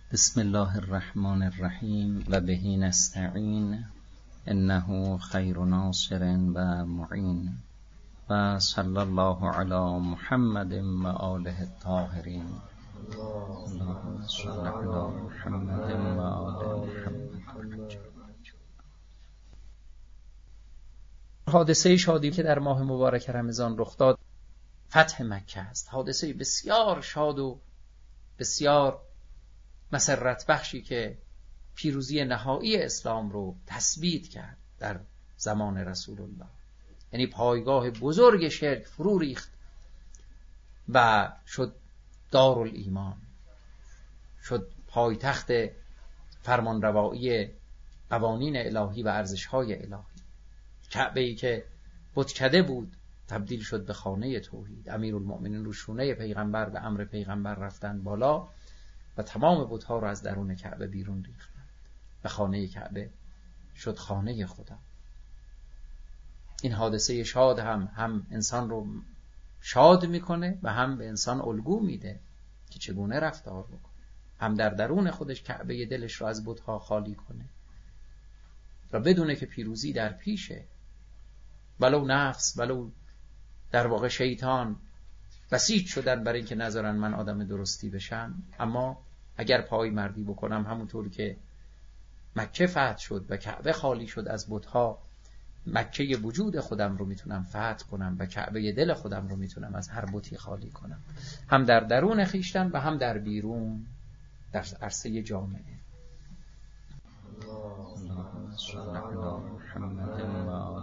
بسم الله الرحمن الرحیم و به نستعین انه خیر ناصر و معین و صلی الله علی محمد و آله الطاهرین. اللهم صل علی محمد و آل محمد. حادثه شادی که در ماه مبارک رمضان رخ داد فتح مکه است. حادثه بسیار شاد و بسیار مسرت بخشی که پیروزی نهایی اسلام رو تثبیت کرد در زمان رسول الله. یعنی پایگاه بزرگ شرک فرو ریخت و شد دارالایمان، شد پایتخت فرمانروایی قوانین الهی و ارزش‌های الهی. کعبه‌ای که بتکده بود تبدیل شد به خانه توحید. امیرالمؤمنین رو شونه پیغمبر به امر پیغمبر رفتن بالا و تمام بت‌ها رو از درون کعبه بیرون ریختند و خانه کعبه شد خانه خدا. این حادثه شاد هم انسان رو شاد میکنه و هم به انسان الگو میده که چگونه رفتار بکنه. هم در درون خودش کعبه دلش رو از بت‌ها خالی کنه و بدونه که پیروزی در پیشه. ولو نفس، ولو در واقع شیطان بسیج شدن برای اینکه نذارن من آدم درستی بشم، اما اگر پای مردی بکنم همونطور که مکه فتح شد و کعبه خالی شد از بت‌ها، مکه وجود خودم رو میتونم فتح کنم و کعبه دل خودم رو میتونم از هر بتی خالی کنم، هم در درون خیشتن و هم در بیرون، در عرصه جامعه. اللهم صل علی محمد و